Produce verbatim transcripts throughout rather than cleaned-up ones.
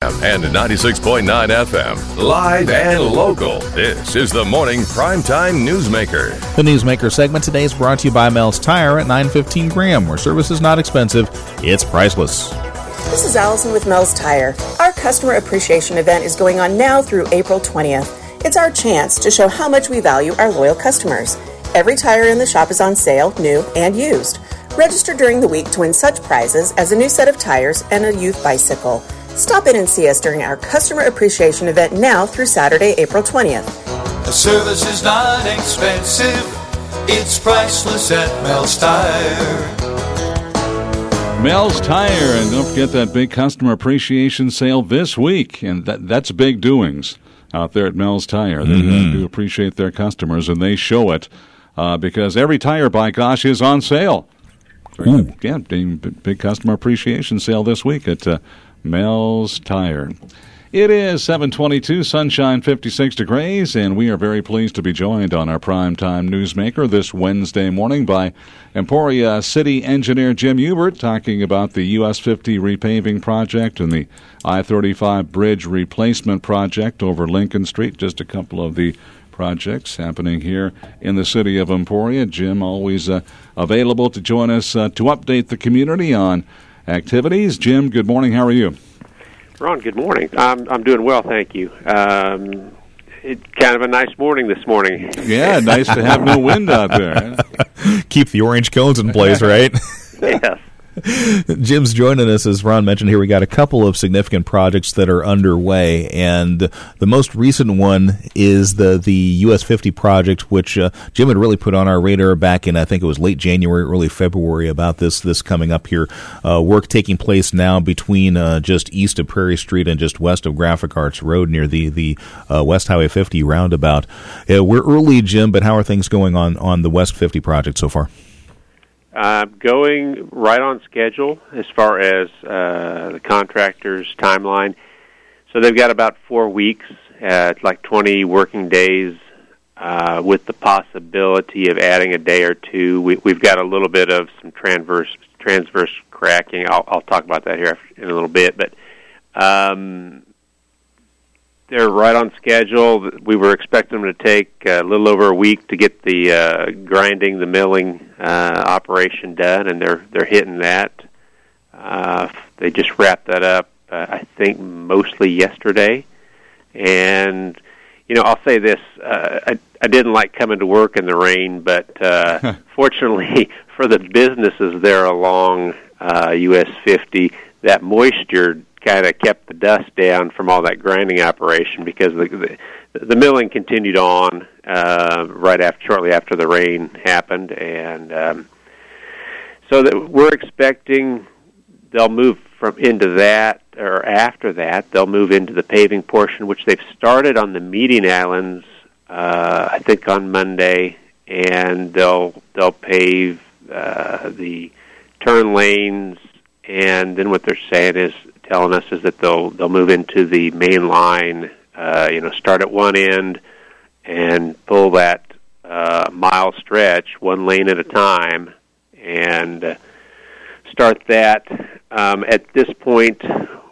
M and ninety-six point nine F M. Live and local. This is the Morning Primetime Newsmaker. The Newsmaker segment today is brought to you by Mel's Tire at nine fifteen Graham, where service is not expensive, it's priceless. This is Allison with Mel's Tire. Our customer appreciation event is going on now through April twentieth. It's our chance to show how much we value our loyal customers. Every tire in the shop is on sale, new and used. Register during the week to win such prizes as a new set of tires and a youth bicycle. Stop in and see us during our customer appreciation event now through Saturday, April twentieth. The service is not expensive. It's priceless at Mel's Tire. Mel's Tire, and don't forget that big customer appreciation sale this week, and that that's big doings out there at Mel's Tire. They mm-hmm. do appreciate their customers, and they show it uh, because every tire, by gosh, is on sale. Ooh. Yeah, big, big customer appreciation sale this week at uh, Mel's Tire. It is seven twenty-two, sunshine, fifty-six degrees, and we are very pleased to be joined on our Primetime Newsmaker this Wednesday morning by Emporia City Engineer Jim Hubert, talking about the U S fifty repaving project and the I thirty-five bridge replacement project over Lincoln Street. Just a couple of the projects happening here in the city of Emporia. Jim, always uh, available to join us uh, to update the community on activities. Jim, good morning. How are you? Ron, good morning. I'm I'm doing well, thank you. Um, it's kind of a nice morning this morning. Yeah, nice to have no wind out there. Keep the orange cones in place, right? Yes. Jim's joining us, as Ron mentioned here. We got a couple of significant projects that are underway, and the most recent one is the the U S fifty project, which uh, Jim had really put on our radar back in, I think it was late January, early February, about this this coming up here. Uh, work taking place now between uh, just east of Prairie Street and just west of Graphic Arts Road near the the uh, West Highway fifty roundabout. Uh, we're early, Jim, but how are things going on on the West fifty project so far? Uh, going right on schedule as far as uh, the contractor's timeline. So they've got about four weeks, at like twenty working days, uh, with the possibility of adding a day or two. We, we've got a little bit of some transverse transverse cracking. I'll, I'll talk about that here in a little bit, but um, they're right on schedule. We were expecting them to take a little over a week to get the uh, grinding, the milling uh, operation done, and they're they're hitting that. Uh, they just wrapped that up, uh, I think, mostly yesterday. And you know, I'll say this: uh, I I didn't like coming to work in the rain, but uh, fortunately for the businesses there along uh, U S fifty, that moisture kind of kept the dust down from all that grinding operation, because the the, the milling continued on uh, right after, shortly after the rain happened, and um, so that we're expecting they'll move from into that, or after that they'll move into the paving portion, which they've started on the median islands, uh, I think on Monday, and they'll they'll pave uh, the turn lanes, and then what they're saying is. Telling us is that they'll they'll move into the main line, uh, you know, start at one end and pull that uh, mile stretch one lane at a time, and uh, start that. Um, at this point,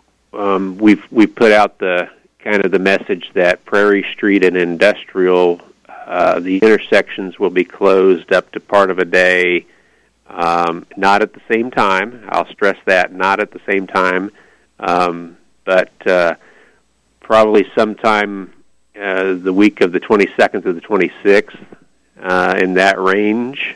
um, we've we've put out the kind of the message that Prairie Street and Industrial, uh, the intersections will be closed up to part of a day, um, not at the same time. I'll stress that, not at the same time. Um, but uh, probably sometime uh, the week of the twenty-second to the twenty-sixth, uh, in that range.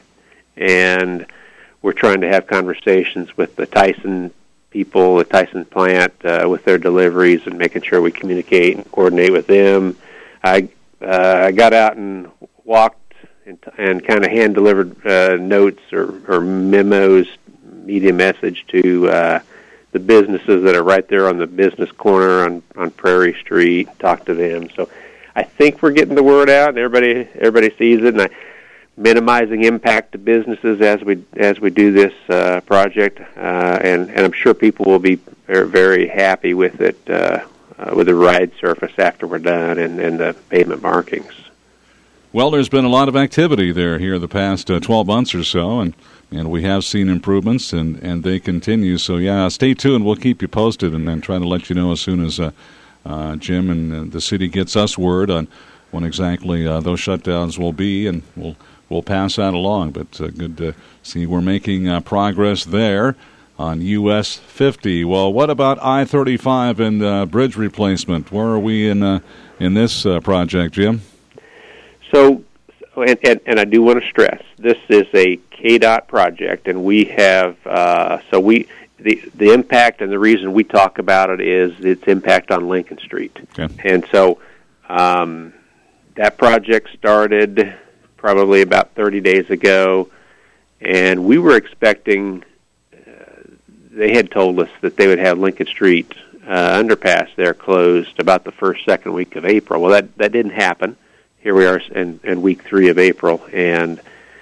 And we're trying to have conversations with the Tyson people, the Tyson plant, uh, with their deliveries, and making sure we communicate and coordinate with them. I uh, I got out and walked and, and kind of hand-delivered uh, notes or, or memos, media message to uh the businesses that are right there on the business corner on, on Prairie Street, talk to them. So I think we're getting the word out, and everybody everybody sees it, and I, minimizing impact to businesses as we as we do this uh, project, uh, and, and I'm sure people will be very, very happy with it, uh, uh, with the ride surface after we're done, and, and the pavement markings. Well, there's been a lot of activity there here the past uh, twelve months or so, and, and we have seen improvements, and, and they continue. So, yeah, stay tuned. We'll keep you posted and then try to let you know as soon as uh, uh, Jim and uh, the city gets us word on when exactly uh, those shutdowns will be, and we'll we'll pass that along. But uh, good to see we're making uh, progress there on U S fifty. Well, what about I thirty-five and uh, bridge replacement? Where are we in uh, in this uh, project, Jim? So, and, and, and I do want to stress, this is a K DOT project, and we have, uh, so we, the the impact and the reason we talk about it is its impact on Lincoln Street. Okay. And so um, that project started probably about thirty days ago, and we were expecting, uh, they had told us that they would have Lincoln Street uh, underpass there closed about the first, second week of April. Well, that, that didn't happen. Here we are in, in week three of April, and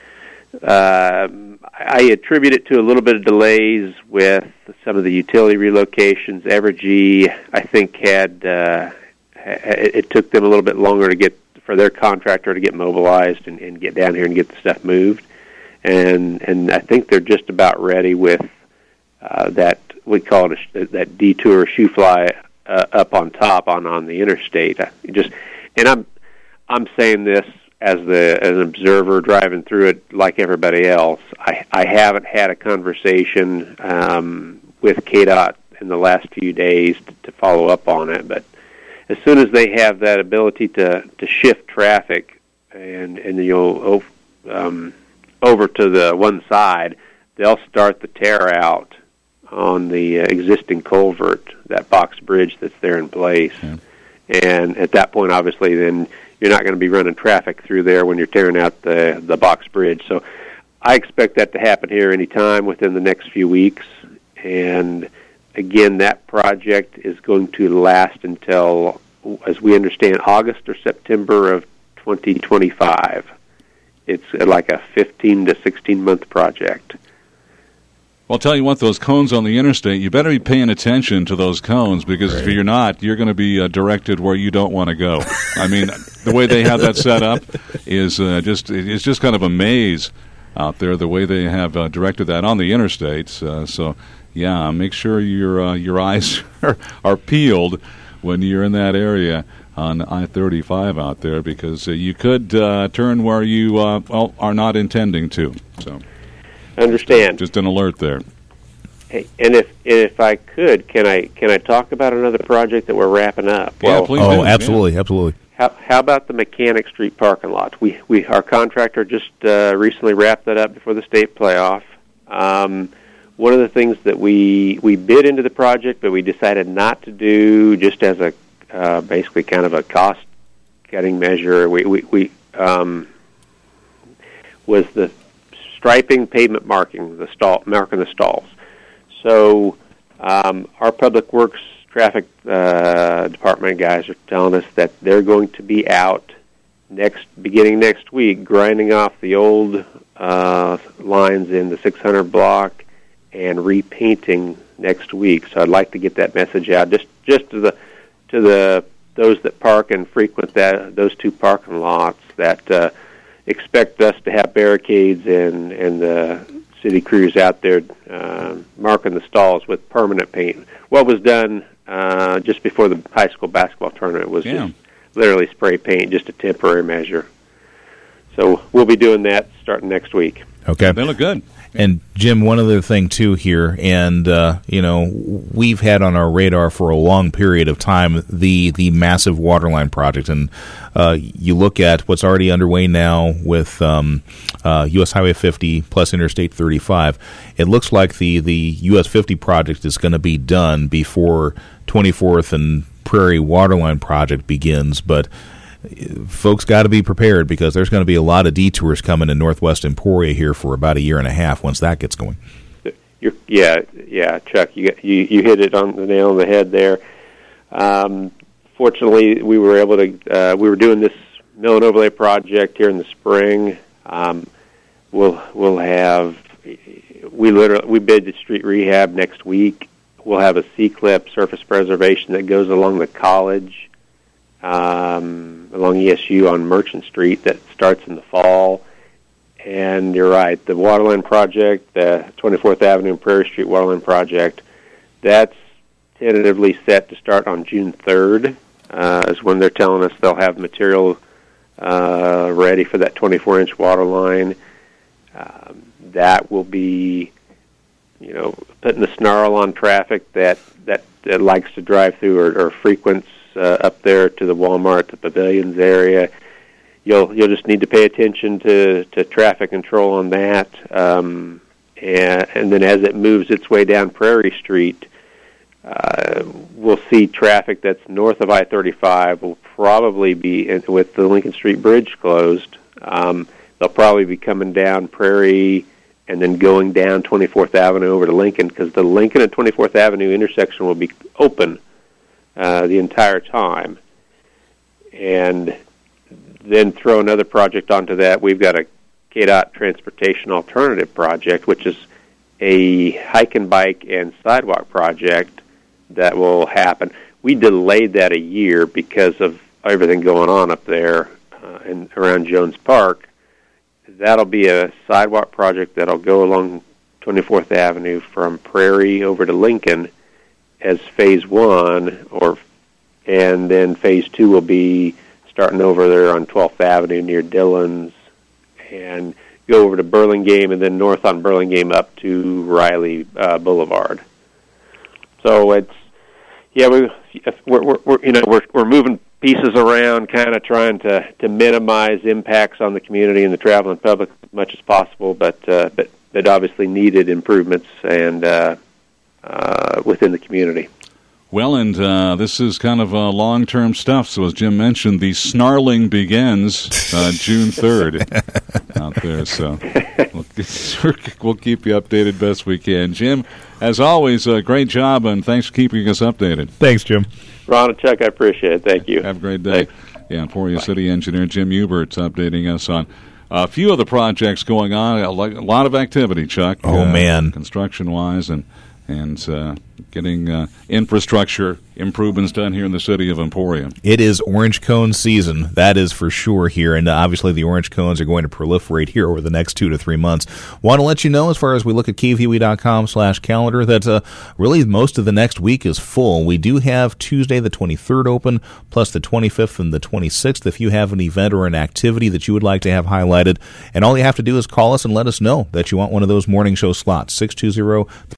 uh, I attribute it to a little bit of delays with some of the utility relocations. Evergy, I think, had uh, it, it took them a little bit longer to get for their contractor to get mobilized and, and get down here and get the stuff moved, and and I think they're just about ready with uh, that we call it a, that detour shoe fly uh, up on top on on the interstate. I just and I'm. I'm saying this as the as an observer driving through it like everybody else. I, I haven't had a conversation um, with K DOT in the last few days to, to follow up on it, but as soon as they have that ability to, to shift traffic and and you know um, over to the one side, they'll start the tear out on the uh, existing culvert, that box bridge that's there in place, yeah. And at that point, obviously, then you're not going to be running traffic through there when you're tearing out the the box bridge. So I expect that to happen here any time within the next few weeks. And again, that project is going to last until, as we understand, August or September of twenty twenty-five. It's like a fifteen to sixteen month project. Well, I'll tell you what, those cones on the interstate, you better be paying attention to those cones, because right. if you're not, you're going to be uh, directed where you don't want to go. I mean, the way they have that set up is uh, just it's just kind of a maze out there, the way they have uh, directed that on the interstates. Uh, so, yeah, make sure your uh, your eyes are, are peeled when you're in that area on I thirty-five out there, because uh, you could uh, turn where you uh, well, are not intending to. So. Understand. Just an alert there. Hey, and if if I could, can I can I talk about another project that we're wrapping up? Yeah, well, please. Oh, do. absolutely, yeah. absolutely. How how about the Mechanic Street parking lot? We we our contractor just uh, recently wrapped that up before the state playoff. Um, one of the things that we we bid into the project, but we decided not to do, just as a uh, basically kind of a cost cutting measure. We we, we um, was the striping, pavement marking, the stall, marking the stalls. So um, our Public Works Traffic uh, Department guys are telling us that they're going to be out next, beginning next week, grinding off the old uh, lines in the six hundred block and repainting next week. So I'd like to get that message out, just just to the to the those that park and frequent that those two parking lots, that Uh, expect us to have barricades and and the city crews out there uh, marking the stalls with permanent paint. What was done uh, just before the high school basketball tournament was yeah. just literally spray paint, just a temporary measure. So we'll be doing that starting next week. Okay. They look good. And, Jim, one other thing, too, here, and, uh, you know, we've had on our radar for a long period of time the the massive Waterline project. And uh, you look at what's already underway now with um, uh, U S Highway fifty plus Interstate thirty-five. It looks like the, the U S fifty project is going to be done before twenty-fourth and Prairie Waterline project begins, but folks got to be prepared, because there's going to be a lot of detours coming in Northwest Emporia here for about a year and a half once that gets going. You're, yeah, yeah, Chuck, you, you you hit it on the nail on the head there. Um, fortunately, we were able to. Uh, we were doing this mill and overlay project here in the spring. Um, we'll we'll have we literally we bid the street rehab next week. We'll have a C-clip surface preservation that goes along the college. Um, along E S U on Merchant Street that starts in the fall. And you're right, the Waterline project, the twenty-fourth Avenue and Prairie Street Waterline project, that's tentatively set to start on June third, uh, is when they're telling us they'll have material uh, ready for that twenty-four inch water line. Um, that will be, you know, putting the snarl on traffic that, that, that likes to drive through or, or frequents uh, up there to the Walmart, the Pavilions area. You'll you'll just need to pay attention to, to traffic control on that, um, and, and then as it moves its way down Prairie Street, uh, we'll see traffic that's north of I thirty-five will probably be, with the Lincoln Street Bridge closed, um, they'll probably be coming down Prairie and then going down twenty-fourth Avenue over to Lincoln, because the Lincoln and twenty-fourth Avenue intersection will be open uh, the entire time. And then throw another project onto that. We've got a K D O T Transportation Alternative Project, which is a hike and bike and sidewalk project that will happen. We delayed that a year because of everything going on up there uh, and around Jones Park. That'll be a sidewalk project that'll go along twenty-fourth Avenue from Prairie over to Lincoln as phase one, or and then phase two will be starting over there on twelfth Avenue near Dillon's, and go over to Burlingame, and then north on Burlingame up to Riley uh, Boulevard. So it's, yeah, we, we're, we're, we're you know we're we're moving pieces around, kind of trying to, to minimize impacts on the community and the traveling public as much as possible, but uh, but but obviously needed improvements and uh, uh, within the community. Well, and uh, this is kind of uh, long-term stuff. So as Jim mentioned, the snarling begins uh, June third out there. So we'll, we'll keep you updated best we can. Jim, as always, uh, great job, and thanks for keeping us updated. Thanks, Jim. Ron and Chuck, I appreciate it. Thank you. Have a great day. Thanks. Yeah, Emporia City Engineer Jim Hubert updating us on a few of the projects going on. A lot of activity, Chuck. Oh, uh, man. Construction-wise and and uh, getting uh, infrastructure improvements done here in the city of Emporia. It is orange cone season, that is for sure here, and obviously the orange cones are going to proliferate here over the next two to three months. Want to let you know, as far as we look at K V U E dot com slash calendar, that uh, really most of the next week is full. We do have Tuesday the twenty-third open, plus the twenty-fifth and the twenty-sixth if you have an event or an activity that you would like to have highlighted. And all you have to do is call us and let us know that you want one of those morning show slots, six two zero